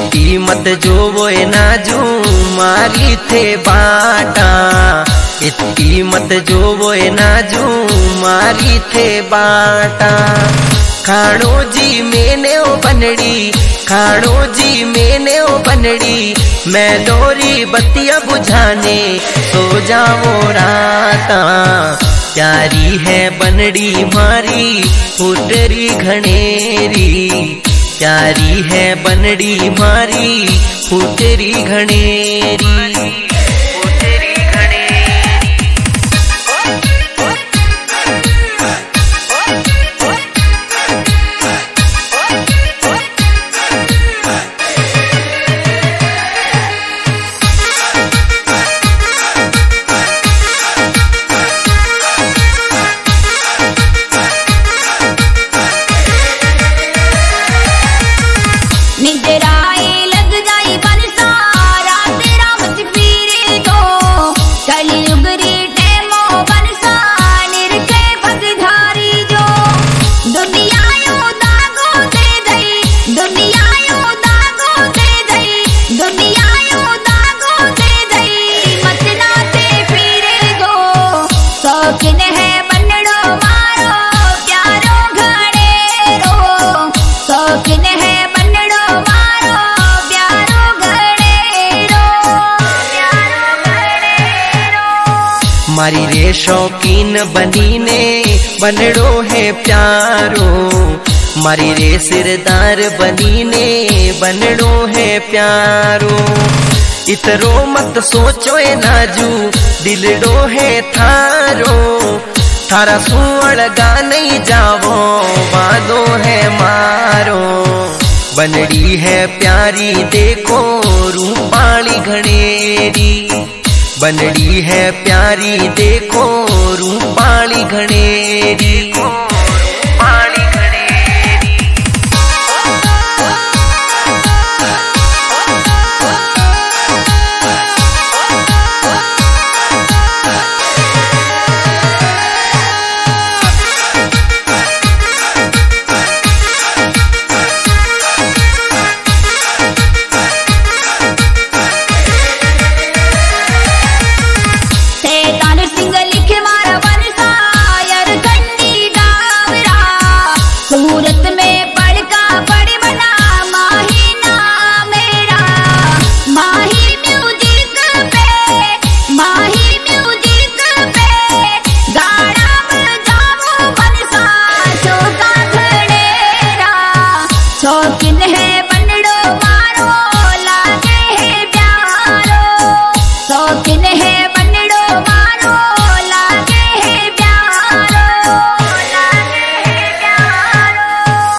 इतनी मत जोवो नाजू मारी थे बाटा, इतनी मत जोवो नाजू मारी थे बाटा। खाणो जी मैंने ओ बनड़ी, खाणो जी मैंने ओ बनड़ी, मैं डोरी बत्तियां बुझाने सो जाओ राता। प्यारी है बनड़ी मारी फुटरी घनेरी, प्यारी है बनड़ी मारी फुटरी घनेरी। मारी रे शौकीन बनी ने बनड़ो है प्यारो, मारी रे सिरदार बनी ने बनड़ो है प्यारो। इतरो मत सोचो नाजू दिलड़ो है थारो, थारा सुअड़गा नहीं जावो वादो है मारो। बनड़ी है प्यारी देखो रूपाली घनेरी, बनड़ी है प्यारी देखो रूपाली घनेरी।